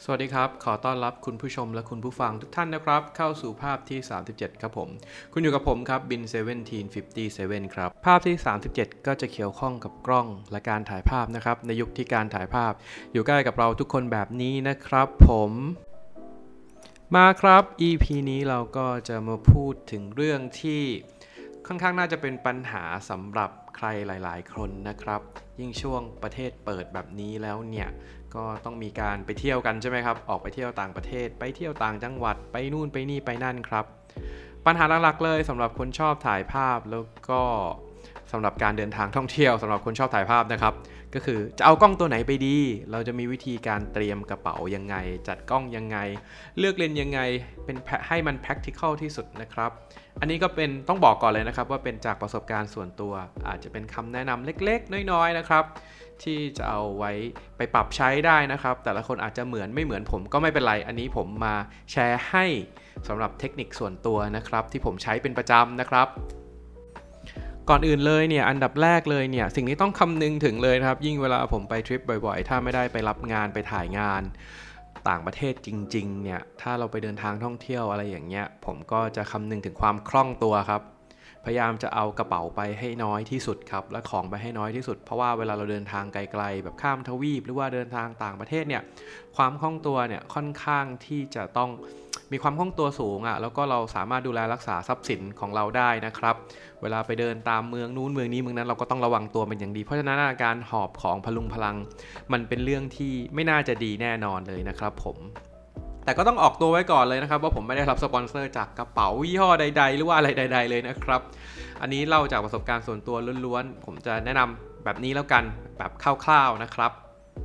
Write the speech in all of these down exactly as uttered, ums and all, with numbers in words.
สวัสดีครับขอต้อนรับคุณผู้ชมและคุณผู้ฟังทุกท่านนะครับเข้าสู่ภาพที่สามสิบเจ็ดครับผมคุณอยู่กับผมครับบินเซเว่นทีนฟิฟตี้เซเว่นครับภาพที่สามสิบเจ็ดก็จะเกี่ยวข้องกับกล้องและการถ่ายภาพนะครับในยุคที่การถ่ายภาพอยู่ใกล้กับเราทุกคนแบบนี้นะครับผมมาครับ อี พี นี้เราก็จะมาพูดถึงเรื่องที่ค่อนข้างน่าจะเป็นปัญหาสำหรับใครหลายๆคนนะครับยิ่งช่วงประเทศเปิดแบบนี้แล้วเนี่ยก็ต้องมีการไปเที่ยวกันใช่ไหมครับออกไปเที่ยวต่างประเทศไปเที่ยวต่างจังหวัดไปนู่นไปนี่ไปนั่นครับปัญหาหลักๆเลยสำหรับคนชอบถ่ายภาพแล้วก็สำหรับการเดินทางท่องเที่ยวสำหรับคนชอบถ่ายภาพนะครับก็คือจะเอากล้องตัวไหนไปดีเราจะมีวิธีการเตรียมกระเป๋ายังไงจัดกล้องยังไงเลือกเลนส์ยังไงเป็นให้มัน practical ที่สุดนะครับอันนี้ก็เป็นต้องบอกก่อนเลยนะครับว่าเป็นจากประสบการณ์ส่วนตัวอาจจะเป็นคำแนะนำเล็กๆน้อยๆนะครับที่จะเอาไว้ไปปรับใช้ได้นะครับแต่ละคนอาจจะเหมือนไม่เหมือนผมก็ไม่เป็นไรอันนี้ผมมาแชร์ให้สำหรับเทคนิคส่วนตัวนะครับที่ผมใช้เป็นประจำนะครับก่อนอื่นเลยเนี่ยอันดับแรกเลยเนี่ยสิ่งที่ต้องคำนึงถึงเลยครับยิ่งเวลาผมไปทริปบ่อยๆถ้าไม่ได้ไปรับงานไปถ่ายงานต่างประเทศจริงๆเนี่ยถ้าเราไปเดินทางท่องเที่ยวอะไรอย่างเงี้ยผมก็จะคำนึงถึงความคล่องตัวครับพยายามจะเอากระเป๋าไปให้น้อยที่สุดครับและของไปให้น้อยที่สุดเพราะว่าเวลาเราเดินทางไกลๆแบบข้ามทวีปหรือว่าเดินทางต่างประเทศเนี่ยความคล่องตัวเนี่ยค่อนข้างที่จะต้องมีความคล่องตัวสูงอ่ะแล้วก็เราสามารถดูแลรักษาทรัพย์สินของเราได้นะครับเวลาไปเดินตามเมืองนู้นเมืองนี้เมืองนั้นเราก็ต้องระวังตัวเป็นอย่างดีเพราะฉะนั้นการหอบของพลุงพลังมันเป็นเรื่องที่ไม่น่าจะดีแน่นอนเลยนะครับผมแต่ก็ต้องออกตัวไว้ก่อนเลยนะครับว่าผมไม่ได้รับสปอนเซอร์จากกระเป๋ายี่ห้อใดๆหรือว่าอะไรใดๆเลยนะครับอันนี้เล่าจากประสบการณ์ส่วนตัวล้วนๆผมจะแนะนำแบบนี้แล้วกันแบบคร่าวๆนะครับ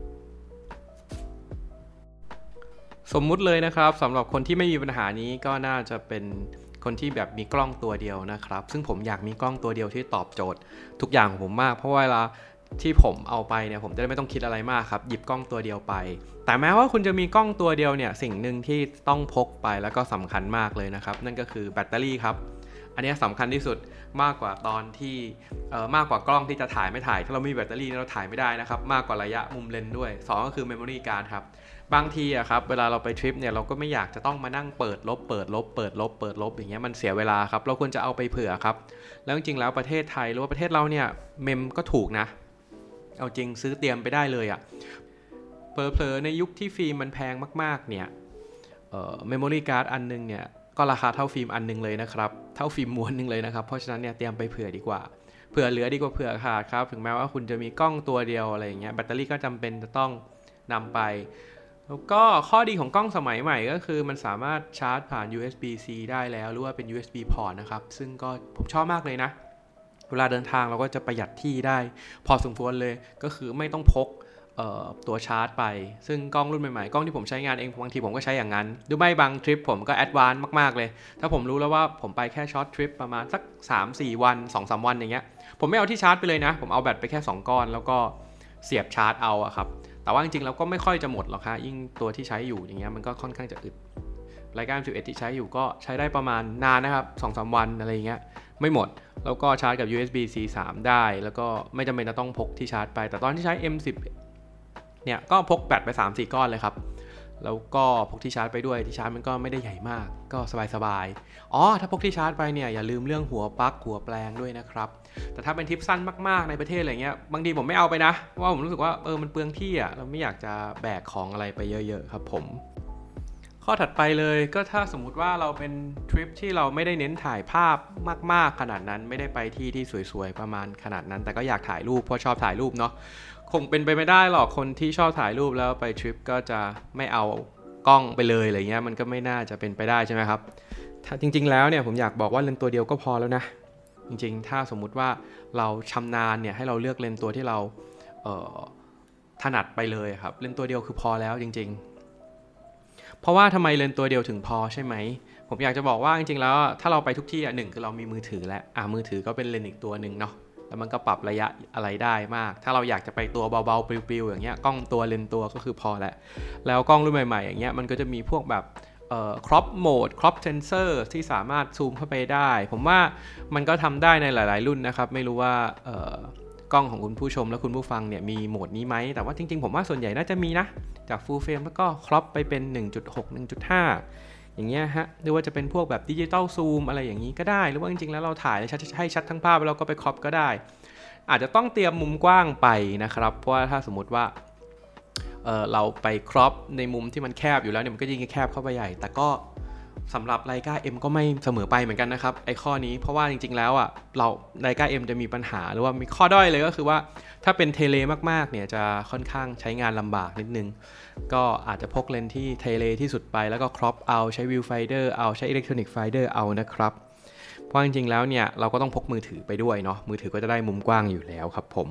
สมมุติเลยนะครับสำหรับคนที่ไม่มีปัญหานี้ก็น่าจะเป็นคนที่แบบมีกล้องตัวเดียวนะครับซึ่งผมอยากมีกล้องตัวเดียวที่ตอบโจทย์ทุกอย่างของผมมากเพราะว่าเวลาที่ผมเอาไปเนี่ยผมจะได้ไม่ต้องคิดอะไรมากครับหยิบกล้องตัวเดียวไปแต่แม้ว่าคุณจะมีกล้องตัวเดียวเนี่ยสิ่งหนึ่งที่ต้องพกไปแล้วก็สำคัญมากเลยนะครับนั่นก็คือแบตเตอรี่ครับอันนี้สำคัญที่สุดมากกว่าตอนที่เอ่อมากกว่ากล้องที่จะถ่ายไม่ถ่ายถ้าเราไม่มีแบตเตอรี่เราถ่ายไม่ได้นะครับมากกว่าระยะมุมเลนส์ด้วยสองก็คือเมมโมรี่การ์ดครับบางทีอะครับเวลาเราไปทริปเนี่ยเราก็ไม่อยากจะต้องมานั่งเปิดลบเปิดลบเปิดลบเปิดลบอย่างเงี้ยมันเสียเวลาครับเราควรจะเอาไปเผื่อครับแล้วจริงๆแล้วประเทศไทยหรือว่าประเทศเราเนี่ยเมมก็ถูกนะเอาจริงซื้อเตรียมไปได้เลยอะเผลอๆในยุคที่ฟิล์มมันแพงมากๆเนี่ยเอ่อเมมโมรี่การ์ดอันนึงเนี่ยก็ราคาเท่าฟิล์มอันนึงเลยนะครับเท่าฟิล์มม้วนนึงเลยนะครับเพราะฉะนั้นเนี่ยเตรียมไปเผื่อดีกว่าเผื่อเหลือดีกว่าเผื่อขาดครับถึงแม้ว่าคุณจะมีกล้องตัวเดียวอะไรอย่างเงี้ยแบตเตอรี่ก็จำเป็นจะต้องนำไปแล้วก็ข้อดีของกล้องสมัยใหม่ก็คือมันสามารถชาร์จผ่าน ยู เอส บี ซี ได้แล้วหรือว่าเป็น ยู เอส บี port นะครับซึ่งก็ผมชอบมากเลยนะเวลาเดินทางเราก็จะประหยัดที่ได้พอสมควรเลยก็คือไม่ต้องพกตัวชาร์จไปซึ่งกล้องรุ่นใหม่ๆกล้องที่ผมใช้งานเองบางทีผมก็ใช้อย่างนั้นหรือไม่บางทริปผมก็แอดวานซ์มากๆเลยถ้าผมรู้แล้วว่าผมไปแค่ช็อตทริปประมาณสัก สามสี่ วัน สองสาม วันอย่างเงี้ยผมไม่เอาที่ชาร์จไปเลยนะผมเอาแบตไปแค่สองก้อนแล้วก็เสียบชาร์จเอาอะครับแต่ว่าจริงๆแล้วก็ไม่ค่อยจะหมดหรอกฮะยิ่งตัวที่ใช้อยู่อย่างเงี้ยมันก็ค่อนข้างจะอึดรายการสิบเอ็ดที่ใช้อยู่ก็ใช้ได้ประมาณนานนะครับ สองสาม วันอะไรอย่างเงี้ยไม่หมดแล้วก็ชาร์จกับ ยู เอส บี ซี สาม ได้แล้วก็ไม่จำเป็นจะต้องพกที่ชาร์จไปแต่ตอนที่ใช้ เอ็ม สิบ เนี่ยก็พกแบตไป สามสี่ ก้อนเลยครับแล้วก็พกที่ชาร์จไปด้วยที่ชาร์จมันก็ไม่ได้ใหญ่มากก็สบายๆอ๋อถ้าพกที่ชาร์จไปเนี่ยอย่าลืมเรื่องหัวปลั๊กหัวแปลงด้วยนะครับแต่ถ้าเป็นทริปสั้นมากๆในประเทศอะไรเงี้ยบางทีผมไม่เอาไปนะเพราะว่าผมรู้สึกว่าเออมันเปลืองที่อ่ะเราไม่อยากจะแบกของอะไรไปเยอะๆครับผมข้อถัดไปเลยก็ถ้าสมมุติว่าเราเป็นทริปที่เราไม่ได้เน้นถ่ายภาพมากๆขนาดนั้นไม่ได้ไปที่ที่สวยๆประมาณขนาดนั้นแต่ก็อยากถ่ายรูปเพราะชอบถ่ายรูปเนาะคงเป็นไปไม่ได้หรอกคนที่ชอบถ่ายรูปแล้วไปทริปก็จะไม่เอากล้องไปเลยอะไรเงี้ยมันก็ไม่น่าจะเป็นไปได้ใช่ไหมครับถ้าจริงๆแล้วเนี่ยผมอยากบอกว่าเลนส์ตัวเดียวก็พอแล้วนะจริงๆถ้าสมมุติว่าเราชำนาญเนี่ยให้เราเลือกเลนส์ตัวที่เราเอ่อถนัดไปเลยครับเลนส์ตัวเดียวคือพอแล้วจริงๆเพราะว่าทำไมเลนส์ตัวเดียวถึงพอใช่ไหมผมอยากจะบอกว่าจริงๆแล้วถ้าเราไปทุกที่อ่ะหนึ่งคือเรามีมือถือและอ่ะมือถือก็เป็นเลนส์อีกตัวนึงเนาะแล้วมันก็ปรับระยะอะไรได้มากถ้าเราอยากจะไปตัวเบาๆปลิวๆอย่างเงี้ยกล้องตัวเลนส์ตัวก็คือพอแล้วแล้วกล้องรุ่นใหม่ๆอย่างเงี้ยมันก็จะมีพวกแบบเอ่อ crop mode crop sensor ที่สามารถซูมเข้าไปได้ผมว่ามันก็ทำได้ในหลายๆรุ่นนะครับไม่รู้ว่าเอ่อกล้องของคุณผู้ชมและคุณผู้ฟังเนี่ยมีโหมดนี้ไหมแต่ว่าจริงๆผมว่าส่วนใหญ่น่าจะมีนะจาก full frame แล้วก็ครอปไปเป็น หนึ่งจุดหก หนึ่งจุดห้า อย่างเงี้ยฮะหรือว่าจะเป็นพวกแบบดิจิตอลซูมอะไรอย่างนี้ก็ได้หรือว่าจริงๆแล้วเราถ่ายให้ชัดทั้งภาพแล้วเราก็ไปครอปก็ได้อาจจะต้องเตรียมมุมกว้างไปนะครับเพราะว่าถ้าสมมติว่า เ, เราไปครอปในมุมที่มันแคบอยู่แล้วเนี่ยมันก็ยิ่งแคบเข้าไปใหญ่แต่ก็สำหรับ Leica M ก็ไม่เสมอไปเหมือนกันนะครับไอ้ข้อนี้เพราะว่าจริงๆแล้วอ่ะเรา Leica M จะมีปัญหาหรือว่ามีข้อด้อยเลยก็คือว่าถ้าเป็นเทเลมากๆเนี่ยจะค่อนข้างใช้งานลำบากนิดนึงก็อาจจะพกเลนส์ที่เทเลที่สุดไปแล้วก็ครอปเอาใช้วิวไฟเดอร์เอาใช้อิเล็กทรอนิกส์ไฟเดอร์เอานะครับเพราะจริงๆแล้วเนี่ยเราก็ต้องพกมือถือไปด้วยเนาะมือถือก็จะได้มุมกว้างอยู่แล้วครับผม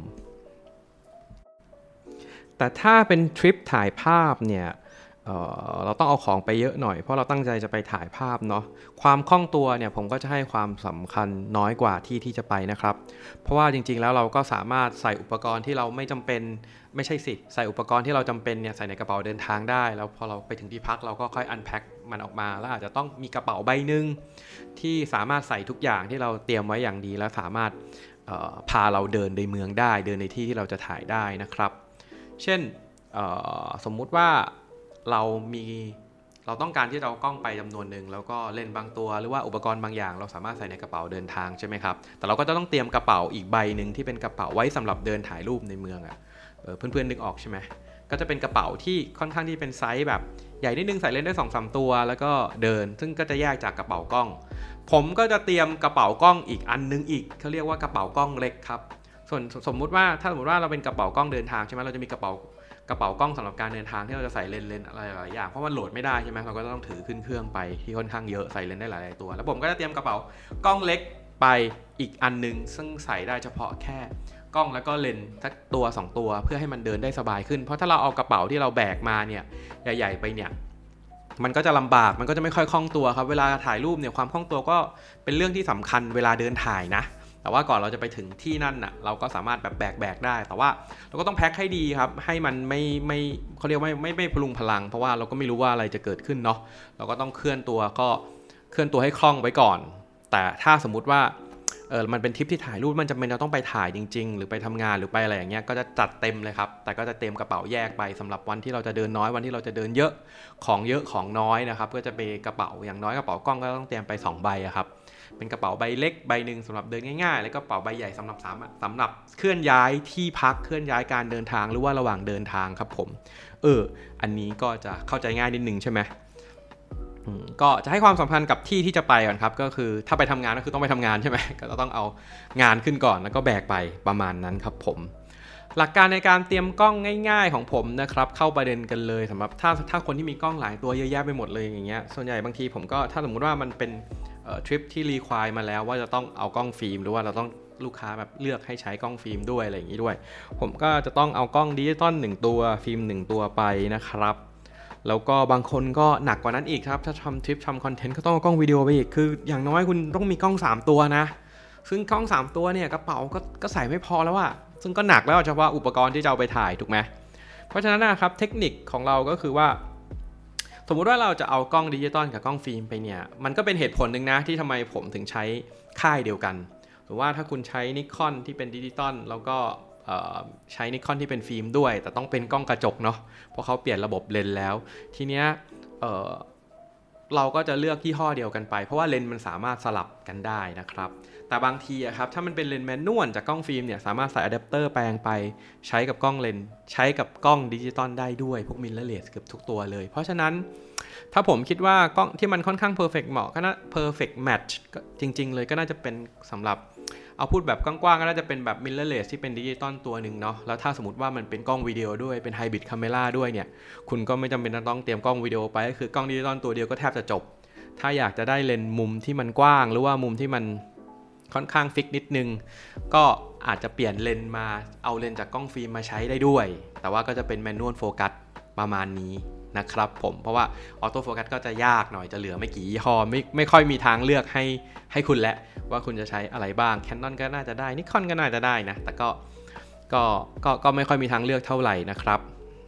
แต่ถ้าเป็นทริปถ่ายภาพเนี่ยเอ่อเราต้องเอาของไปเยอะหน่อยเพราะเราตั้งใจจะไปถ่ายภาพเนาะความคล่องตัวเนี่ยผมก็จะให้ความสำคัญน้อยกว่าที่ที่จะไปนะครับเพราะว่าจริงๆแล้วเราก็สามารถใส่อุปกรณ์ที่เราไม่จำเป็นไม่ใช่สิใส่อุปกรณ์ที่เราจำเป็นเนี่ยใส่ในกระเป๋าเดินทางได้แล้วพอเราไปถึงที่พักเราก็ค่อยอันแพ็คมันออกมาแล้วอาจจะต้องมีกระเป๋าใบนึงที่สามารถใส่ทุกอย่างที่เราเตรียมไว้อย่างดีแล้วสามารถพาเราเดินในเมืองได้เดินในที่ที่เราจะถ่ายได้นะครับเช่นสมมุติว่าเรามีเราต้องการที่จะเอากล้องไปจำนวนหนึ่งแล้วก็เลนส์บางตัวหรือว่าอุปกรณ์บางอย่างเราสามารถใส่ในกระเป๋าเดินทางใช่ไหมครับแต่เราก็จะต้องเตรียมกระเป๋าอีกใบหนึ่งที่เป็นกระเป๋าไว้สำหรับเดินถ่ายรูปในเมืองอ่ะ เออ เพื่อนๆนึกออกใช่ไหมก็จะเป็นกระเป๋าที่ค่อนข้างที่เป็นไซส์แบบใหญ่นิดนึงใส่เลนส์ได้ สองสาม ตัวแล้วก็เดินซึ่งก็จะแยกจากกระเป๋ากล้องผมก็จะเตรียมกระเป๋ากล้องอีกอันนึงอีกเขาเรียกว่ากระเป๋ากล้องเล็กครับส่วนสมมุติว่าถ้าสมมติว่าเราเป็นกระเป๋ากล้องเดินทางใช่ไหมเราจะมีกระเป๋ากระเป๋ากล้องสำหรับการเดินทางที่เราจะใส่เลนส์เลนส์อะไรหลายอย่างเพราะมันโหลดไม่ได้ใช่ไหมเราก็ต้องถือขึ้นเครื่องไปที่ค่อนข้างเยอะใส่เลนส์ได้หลายตัวแล้วผมก็จะเตรียมกระเป๋ากล้องเล็กไปอีกอันนึงซึ่งใส่ได้เฉพาะแค่กล้องแล้วก็เลนส์สักตัวสองตัวเพื่อให้มันเดินได้สบายขึ้นเพราะถ้าเราเอากระเป๋าที่เราแบกมาเนี่ยใหญ่ๆไปเนี่ยมันก็จะลำบากมันก็จะไม่ค่อยคล่องตัวครับเวลาถ่ายรูปเนี่ยความคล่องตัวก็เป็นเรื่องที่สำคัญเวลาเดินถ่ายนะแต่ว่าก่อนเราจะไปถึงที่นั่นน่ะเราก็สามารถแบบแบกแบกได้แต่ว่าเราก็ต้องแพ็คให้ดีครับให้มันไม่ไม่เขาเรียกว่าไม่ไม่ไม่พลุงพลังเพราะว่าเราก็ไม่รู้ว่าอะไรจะเกิดขึ้นเนาะเราก็ต้องเคลื่อนตัวก็เคลื่อนตัวให้คล่องไว้ก่อนแต่ถ้าสมมุติว่าเออมันเป็นทริปที่ถ่ายรูปมันจำเป็นจะต้องไปถ่ายจริงๆหรือไปทำงานหรือไปอะไรอย่างเงี้ยก็จะจัดเต็มเลยครับแต่ก็จะเต็มกระเป๋าแยกไปสำหรับวันที่เราจะเดินน้อยวันที่เราจะเดินเยอะของเยอะของน้อยนะครับก็จะเป็นกระเป๋าอย่างน้อยกระเป๋ากล้องก็ต้องเตรียมไปสองใบอะครับเป็นกระเป๋าใบเล็กใบหนึ่งสำหรับเดินง่ายๆแล้วก็กระเป๋าใบใหญ่สำหรับสำหรับเคลื่อนย้ายที่พักเคลื่อนย้ายการเดินทางหรือว่าระหว่างเดินทางครับผมเอออันนี้ก็จะเข้าใจง่ายนิดนึงใช่ไหมก็จะให้ความสำคัญกับที่ที่จะไปก่อนครับก็คือถ้าไปทำงานก็คือต้องไปทำงานใช่ไหมก็ต้องเอางานขึ้นก่อนแล้วก็แบกไปประมาณนั้นครับผมหลักการในการเตรียมกล้องง่ายๆของผมนะครับเข้าประเด็นกันเลยสำหรับถ้าถ้าคนที่มีกล้องหลายตัวเยอะแยะไปหมดเลยอย่างเงี้ยส่วนใหญ่บางทีผมก็ถ้าสมมุติว่ามันเป็นทริปที่รีควายมาแล้วว่าจะต้องเอากล้องฟิล์มหรือว่าเราต้องลูกค้าแบบเลือกให้ใช้กล้องฟิล์มด้วยอะไรอย่างนี้ด้วยผมก็จะต้องเอากล้องดิจิตอลหนึ่งตัวฟิล์มหนึ่งตัวไปนะครับแล้วก็บางคนก็หนักกว่านั้นอีกครับถ้าทำทริปทำคอนเทนต์ก็ต้องเอากล้องวิดีโอไปอีกคืออย่างน้อยคุณต้องมีกล้องสามตัวนะซึ่งกล้องสามตัวเนี่ยกระเป๋าก็ก็ใส่ไม่พอแล้วอะซึ่งก็หนักแล้วเฉพาะอุปกรณ์ที่จะเอาไปถ่ายถูกไหมเพราะฉะนั้นนะครับเทคนิคของเราก็คือว่าสมมุติว่าเราจะเอากล้องดิจิตอลกับกล้องฟิล์มไปเนี่ยมันก็เป็นเหตุผลหนึ่งนะที่ทำไมผมถึงใช้ค่ายเดียวกันหรือว่าถ้าคุณใช้นิคอนที่เป็นดิจิตอลแล้วก็ใช้นิคอนที่เป็นฟิล์มด้วยแต่ต้องเป็นกล้องกระจกเนาะเพราะเขาเปลี่ยนระบบเลนส์แล้วทีเนี้ย เ, เราก็จะเลือกยี่ห้อเดียวกันไปเพราะว่าเลนส์มันสามารถสลับกันได้นะครับแต่บางทีอะครับถ้ามันเป็นเลนส์แมนนวลจากกล้องฟิล์มเนี่ยสามารถใส่อะแดปเตอร์แปลงไปใช้กับกล้องเลนส์ใช้กับกล้องดิจิตอลได้ด้วยพวกมิเรอร์เลสเกือบทุกตัวเลยเพราะฉะนั้นถ้าผมคิดว่ากล้องที่มันค่อนข้างเพอร์เฟกต์เหมาะก็น่า perfect match จริงๆเลยก็น่าจะเป็นสำหรับเอาพูดแบบกว้างๆก็น่าจะเป็นแบบมิเรอร์เลสที่เป็นดิจิตอลตัวหนึ่งเนาะแล้วถ้าสมมติว่ามันเป็นกล้องวิดีโอด้วยเป็นไฮบริดคาเมราด้วยเนี่ยคุณก็ไม่จำเป็นต้องเตรียมกล้องวิดีโอไปก็คือกล้องดิจิตอลตัวเดียวก็แทบจะจบถ้าอยากจะได้เลนส์มุมที่มันกว้างหรือว่ามุมที่มันค่อนข้างฟิกนิดนึงก็อาจจะเปลี่ยนเลนส์มาเอาเลนส์จากกล้องฟิล์มมาใช้ได้ด้วยแต่ว่าก็จะเป็นแมนนวลโฟกัสประมาณนี้นะครับผมเพราะว่าออโต้โฟกัสก็จะยากหน่อยจะเหลือไม่กี่ยี่ห้อไม่ไม่ค่อยมีทางเลือกให้ให้คุณและว่าคุณจะใช้อะไรบ้าง Canon ก็น่าจะได้ Nikon ก็น่าจะได้นะแต่ก็ก็ก็ก็ไม่ค่อยมีทางเลือกเท่าไหร่นะครับ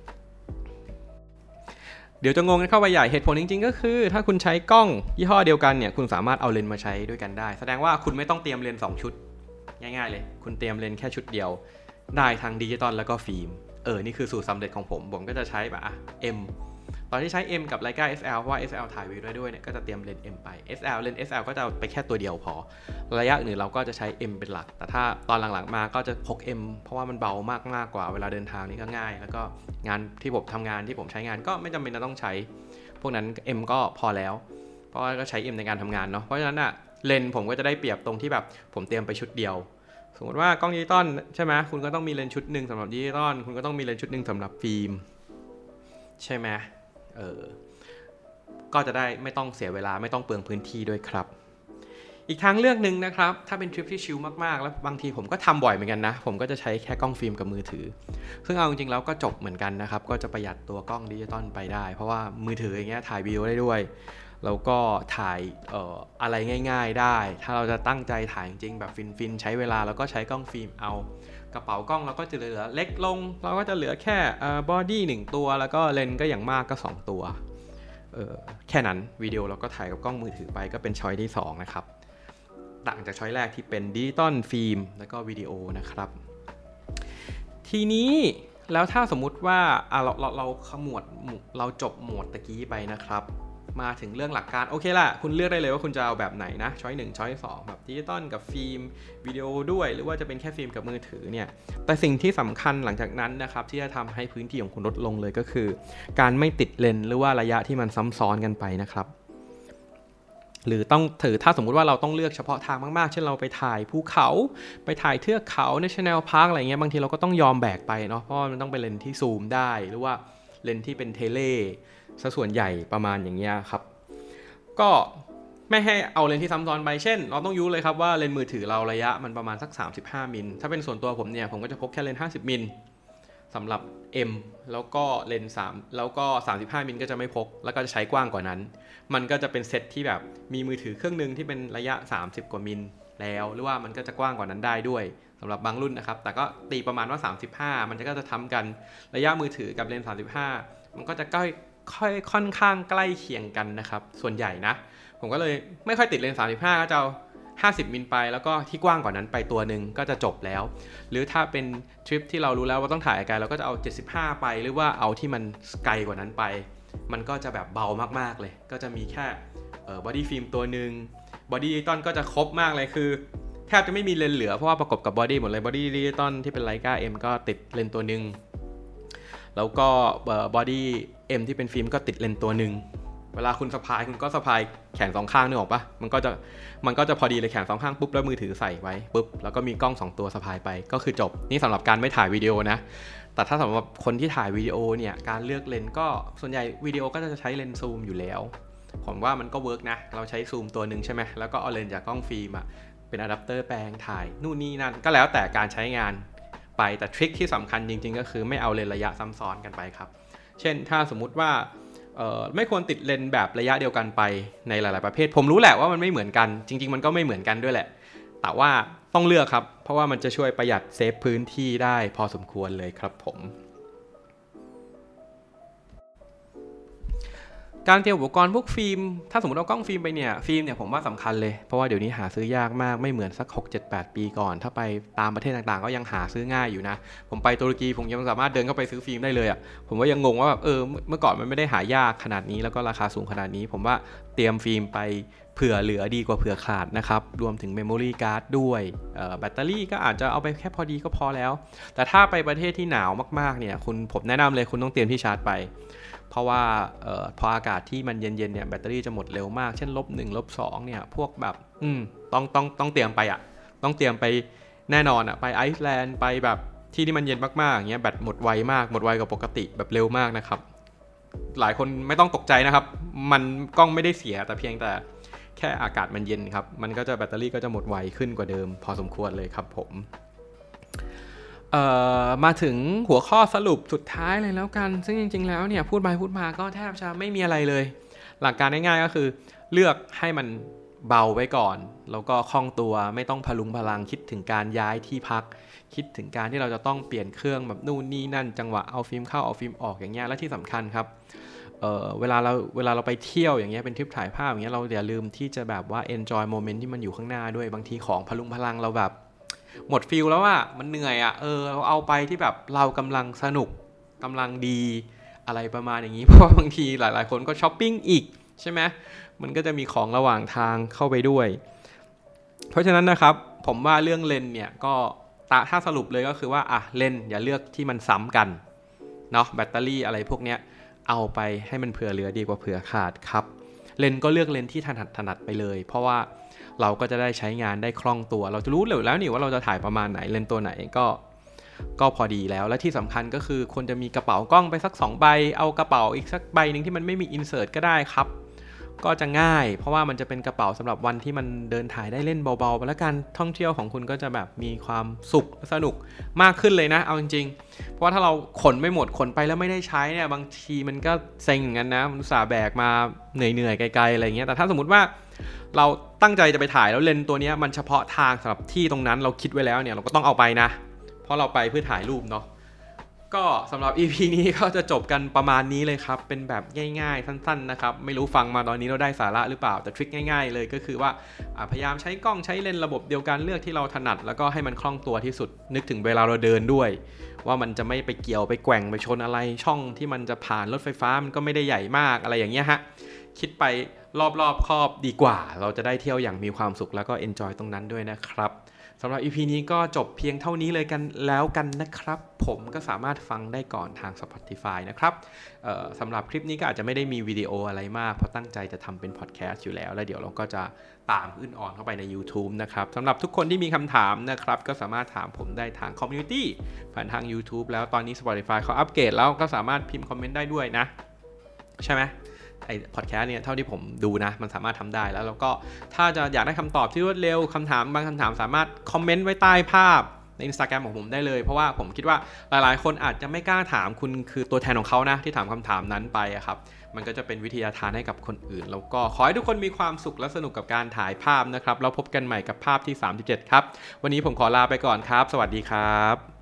เดี๋ยวจะงงกันเข้าไปใหญ่เหตุผลจริงๆก็คือถ้าคุณใช้กล้องยี่ห้อเดียวกันเนี่ยคุณสามารถเอาเลนส์มาใช้ด้วยกันได้แสดงว่าคุณไม่ต้องเตรียมเลนส์สองชุดง่ายๆเลยคุณเตรียมเลนส์แค่ชุดเดียวได้ทั้งดิจิตอลแล้วก็ฟิล์มเออนี่คือสูตรสำเร็จของผมผมก็จะใช้แบบอ่ะ M ตอนที่ใช้ M กับ Leica เอส แอล เพราะว่า เอส แอล ถ่ายวิวได้ด้วยเนี่ยก็จะเตรียมเลนส์ M ไป เอส แอล เลนส์ เอส แอล ก็จะเอาไปแค่ตัวเดียวพอระยะอื่นเราก็จะใช้ M เป็นหลักแต่ถ้าตอนหลังๆมาก็จะพก M เพราะว่ามันเบามากมากกว่าเวลาเดินทางนี่ก็ง่ายแล้วก็งานที่ผมทำงานที่ผมใช้งานก็ไม่จำเป็นจะต้องใช้พวกนั้น M ก็พอแล้วเพราะว่าก็ใช้ M ในการทำงานเนาะเพราะฉะนั้นอะเลนส์ผมก็จะได้เปรียบตรงที่แบบผมเตรียมไปชุดเดียวสมมติว่ากล้องดิจิตอลใช่ไหมคุณก็ต้องมีเลนส์ชุดหนึ่งสำหรับดิจิตอลคุณก็ต้องมีเลนส์ชุดหนึ่งสำหรับฟิล์มใช่ไหมเออก็จะได้ไม่ต้องเสียเวลาไม่ต้องเปลืองพื้นที่ด้วยครับอีกทางเลือกหนึ่งนะครับถ้าเป็นทริปที่ชิลมากๆแล้วบางทีผมก็ทำบ่อยเหมือนกันนะผมก็จะใช้แค่กล้องฟิล์มกับมือถือซึ่งเอาจริงๆแล้วก็จบเหมือนกันนะครับก็จะประหยัดตัวกล้องดิจิตอลไปได้เพราะว่ามือถืออย่างเงี้ยถ่ายวิดีโอได้ด้วยแล้วก็ถ่ายเอ่ออะไรง่ายๆได้ถ้าเราจะตั้งใจถ่ายจริงๆแบบฟินๆใช้เวลาแล้วก็ใช้กล้องฟิล์มเอากระเป๋ากล้องเราก็จะเหลือเล็กลงเราก็จะเหลือแค่เอ่อบอดี้หนึ่งตัวแล้วก็เลนส์ก็อย่างมากก็สองตัวเออแค่นั้นวิดีโอเราก็ถ่ายกับกล้องมือถือไปก็เป็นช้อยที่สองนะครับต่างจากช้อยแรกที่เป็นดิจิตอลฟิล์มแล้วก็วิดีโอนะครับทีนี้แล้วถ้าสมมุติว่าอ่ะเราเราเราขมวดเราจบหมวดตะกี้ไปนะครับมาถึงเรื่องหลักการโอเคละคุณเลือกได้เลยว่าคุณจะเอาแบบไหนนะช้อยหนึ่งช้อยสองแบบดิจิตอลกับฟิล์มวิดีโอด้วยหรือว่าจะเป็นแค่ฟิล์มกับมือถือเนี่ยแต่สิ่งที่สำคัญหลังจากนั้นนะครับที่จะทำให้พื้นที่ของคุณลดลงเลยก็คือการไม่ติดเลนส์หรือว่าระยะที่มันซ้ำซ้อนกันไปนะครับหรือต้องถือถ้าสมมุติว่าเราต้องเลือกเฉพาะทางมากๆเช่นเราไปถ่ายภูเขาไปถ่ายเทือกเขา National Park อะไรเงี้ยบางทีเราก็ต้องยอมแบกไปเนาะเพราะมันต้องเป็นเลนส์ที่ซูมได้หรือว่าเลนส์ที่เป็นเทเลซะส่วนใหญ่ประมาณอย่างเงี้ยครับก็ไม่ให้เอาเลนส์ที่ซ้ำซ้อนไปเช่นเราต้องรู้เลยครับว่าเลนส์มือถือเราระยะมันประมาณสักสามสิบห้ามิลถ้าเป็นส่วนตัวผมเนี่ยผมก็จะพกแค่เลนส์ห้าสิบมิลสำหรับ M แล้วก็เลนส์สามแล้วก็สามสิบห้ามิลก็จะไม่พกแล้วก็จะใช้กว้างกว่านั้นมันก็จะเป็นเซตที่แบบมีมือถือเครื่องนึงที่เป็นระยะสามสิบกว่ามิลแล้วหรือว่ามันก็จะกว้างกว่านั้นได้ด้วยสำหรับบางรุ่นนะครับแต่ก็ตีประมาณว่าสามสิบห้ามันก็จะทำกันระยะมือถือกับเลนส์สามสิบห้ามันก็จะใกล้ค่อยค่อนข้างใกล้เคียงกันนะครับส่วนใหญ่นะผมก็เลยไม่ค่อยติดเลนส์สามสิบห้าก็จะเอาห้าสิบมิลไปแล้วก็ที่กว้างกว่านั้นไปตัวนึงก็จะจบแล้วหรือถ้าเป็นทริปที่เรารู้แล้วว่าต้องถ่ายไกลเราก็จะเอาเจ็ดสิบห้าไปหรือว่าเอาที่มันไกลกว่านั้นไปมันก็จะแบบเบามากๆเลยก็จะมีแค่เอ่อบอดี้ฟิล์มตัวนึงบอดี้ดิจิตอลก็จะครบมากเลยคือแทบจะไม่มีเลนส์เหลือเพราะว่าประกบกับบอดี้หมดเลยบอดี้ดิจิตอลที่เป็น Leica M ก็ติดเลนส์ตัวนึงแล้วก็บอดี้ M ที่เป็นฟิล์มก็ติดเลนส์ตัวนึงเวลาคุณสะพายคุณก็สะพายแขนสองข้างนึกออกปะมันก็จะมันก็จะพอดีเลยแขนสองข้างปุ๊บแล้วมือถือใส่ไว้ปุ๊บแล้วก็มีกล้องสองตัวสะพายไปก็คือจบนี่สำหรับการไม่ถ่ายวิดีโอนะแต่ถ้าสำหรับคนที่ถ่ายวิดีโอเนี่ยการเลือกเลนส์ก็ส่วนใหญ่วิดีโอก็จะใช้เลนส์ซูมอยู่แล้วผมว่ามันก็เวิร์กนะเราใช้ซูมตัวนึงใช่ไหมแล้วก็เอาเลนส์จากกล้องฟิล์มอะเป็นอะแดปเตอร์แปลงถ่ายนู่นนี่นั่นก็แล้วแต่การใช้งานไปแต่ทริคที่สำคัญจริงๆก็คือไม่เอาเลนส์ระยะซ้ำซ้อนกันไปครับเช่นถ้าสมมุติว่าไม่ควรติดเลนส์แบบระยะเดียวกันไปในหลายๆประเภทผมรู้แหละว่ามันไม่เหมือนกันจริงๆมันก็ไม่เหมือนกันด้วยแหละแต่ว่าต้องเลือกครับเพราะว่ามันจะช่วยประหยัดเซฟพื้นที่ได้พอสมควรเลยครับผมการเตรียมอุปกรณ์พวกฟิล์มถ้าสมมติเอากล้องฟิล์มไปเนี่ยฟิล์มเนี่ยผมว่าสำคัญเลยเพราะว่าเดี๋ยวนี้หาซื้อยากมากไม่เหมือนสัก หก เจ็ด แปด ปีก่อนถ้าไปตามประเทศต่างๆก็ยังหาซื้อง่ายอยู่นะผมไปตุรกีผมยังสามารถเดินเข้าไปซื้อฟิล์มได้เลยอ่ะผมว่ายังงงว่าแบบเออเมื่อก่อนมันไม่ได้หายากขนาดนี้แล้วก็ราคาสูงขนาดนี้ผมว่าเตรียมฟิล์มไปเผื่อเหลือดีกว่าเผื่อขาดนะครับรวมถึงเมมโมรี่การ์ดด้วยแบตเตอรี่ก็อาจจะเอาไปแค่พอดีก็พอแล้วแต่ถ้าไปประเทศที่หนาวมากๆเนี่ยคุณผมแนะนำเลยคุณต้องเตรียมที่ชาร์จไปเพราะว่าเอ่อพออากาศที่มันเย็นๆเนี่ยแบตเตอรี่จะหมดเร็วมากเช่นลบหนึ่งลบสองเนี่ยพวกแบบอืมต้องต้องต้องเตรียมไปอ่ะต้องเตรียมไปแน่นอนอ่ะไปไอซ์แลนด์ไปแบบที่ที่มันเย็นมากๆอย่างเงี้ยแบตหมดไวมากหมดไวกว่าปกติแบบเร็วมากนะครับหลายคนไม่ต้องตกใจนะครับมันกล้องไม่ได้เสียแต่เพียงแต่แค่อากาศมันเย็นครับมันก็จะแบตเตอรี่ก็จะหมดไวขึ้นกว่าเดิมพอสมควรเลยครับผมเอ่อมาถึงหัวข้อสรุปสุดท้ายเลยแล้วกันซึ่งจริงๆแล้วเนี่ยพูดไปพูดมาก็แทบจะไม่มีอะไรเลยหลักการง่ายๆก็คือเลือกให้มันเบาไว้ก่อนแล้วก็คล่องตัวไม่ต้องพลุงพลังคิดถึงการย้ายที่พักคิดถึงการที่เราจะต้องเปลี่ยนเครื่องแบบนู่นนี่นั่นจังหวะเอาฟิล์มเข้าเอาฟิล์มออกอย่างเงี้ยและที่สำคัญครับเอ่อเวลาเราเวลาเราไปเที่ยวอย่างเงี้ยเป็นทริปถ่ายภาพอย่างเงี้ยเราอย่าลืมที่จะแบบว่า enjoy moment ที่มันอยู่ข้างหน้าด้วยบางทีของพลุงพลังเราแบบหมดฟิลแล้วอะมันเหนื่อยอะเออเราเอาไปที่แบบเรากำลังสนุกกำลังดีอะไรประมาณอย่างนี้เพราะบางทีหลายๆคนก็ช้อปปิ้งอีกใช่ไหมมันก็จะมีของระหว่างทางเข้าไปด้วยเพราะฉะนั้นนะครับผมว่าเรื่องเลนเนี่ยก็ถ้าสรุปเลยก็คือว่าอ่ะเลนอย่าเลือกที่มันซ้ำกันเนาะแบตเตอรี่อะไรพวกเนี้ยเอาไปให้มันเผื่อเหลือดีกว่าเผื่อขาดครับเลนก็เลือกเลนที่ถนัดถนัดไปเลยเพราะว่าเราก็จะได้ใช้งานได้คล่องตัวเราจะรู้เลยแล้วนี่ว่าเราจะถ่ายประมาณไหนเลนตัวไหนก็ก็พอดีแล้วและที่สำคัญก็คือควรจะมีกระเป๋ากล้องไปสักสองใบเอากระเป๋าอีกสักใบนึงที่มันไม่มีอินเสิร์ตก็ได้ครับก็จะง่ายเพราะว่ามันจะเป็นกระเป๋าสำหรับวันที่มันเดินถ่ายได้เล่นเบาๆไปแล้วกันท่องเที่ยวของคุณก็จะแบบมีความสุขสนุกมากขึ้นเลยนะเอาจริงๆเพราะว่าถ้าเราขนไม่หมดขนไปแล้วไม่ได้ใช้เนี่ยบางทีมันก็เซ็งอย่างนั้นนะมันอุตส่าห์แบกมาเหนื่อยๆไกลๆอะไรเงี้ยแต่ถ้าสมมติว่าเราตั้งใจจะไปถ่ายแล้วเลนส์ตัวนี้มันเฉพาะทางสำหรับที่ตรงนั้นเราคิดไว้แล้วเนี่ยเราก็ต้องเอาไปนะเพราะเราไปเพื่อถ่ายรูปเนาะก็สำหรับ อี พี นี้ก็จะจบกันประมาณนี้เลยครับเป็นแบบง่ายๆสั้นๆนะครับไม่รู้ฟังมาตอนนี้เราได้สาระหรือเปล่าแต่ทริคง่ายๆเลยก็คือว่าพยายามใช้กล้องใช้เลนส์ระบบเดียวกันเลือกที่เราถนัดแล้วก็ให้มันคล่องตัวที่สุดนึกถึงเวลาเราเดินด้วยว่ามันจะไม่ไปเกี่ยวไปแกว่งไปชนอะไรช่องที่มันจะผ่านรถไฟฟ้ามันก็ไม่ได้ใหญ่มากอะไรอย่างเงี้ยฮะคิดไปรอบๆครอบดีกว่าเราจะได้เที่ยวอย่างมีความสุขแล้วก็เอนจอยตรงนั้นด้วยนะครับสำหรับ อี พี นี้ก็จบเพียงเท่านี้เลยกันแล้วกันนะครับผมก็สามารถฟังได้ก่อนทาง Spotify นะครับสำหรับคลิปนี้ก็อาจจะไม่ได้มีวิดีโออะไรมากเพราะตั้งใจจะทำเป็นพอดแคสต์อยู่แล้วแล้วเดี๋ยวเราก็จะตามขึ้นออนเข้าไปใน YouTube นะครับสำหรับทุกคนที่มีคำถามนะครับก็สามารถถามผมได้ทาง Community ผ่านทาง YouTube แล้วตอนนี้ Spotify เขาอัปเกรดแล้วก็สามารถพิมพ์คอมเมนต์ได้ด้วยนะใช่ไหมไอ้พอดแคสต์เนี่ยเท่าที่ผมดูนะมันสามารถทำได้แล้วแล้วก็ถ้าจะอยากได้คำตอบที่รวดเร็วคำถามบางคำถามสามารถคอมเมนต์ไว้ใต้ภาพใน Instagram ของผมได้เลยเพราะว่าผมคิดว่าหลายๆคนอาจจะไม่กล้าถามคุณคือตัวแทนของเขานะที่ถามคำถามนั้นไปอะครับมันก็จะเป็นวิทยาทานให้กับคนอื่นแล้วก็ขอให้ทุกคนมีความสุขและสนุกกับการถ่ายภาพนะครับแล้วพบกันใหม่กับภาพที่สามสิบเจ็ดครับวันนี้ผมขอลาไปก่อนครับสวัสดีครับ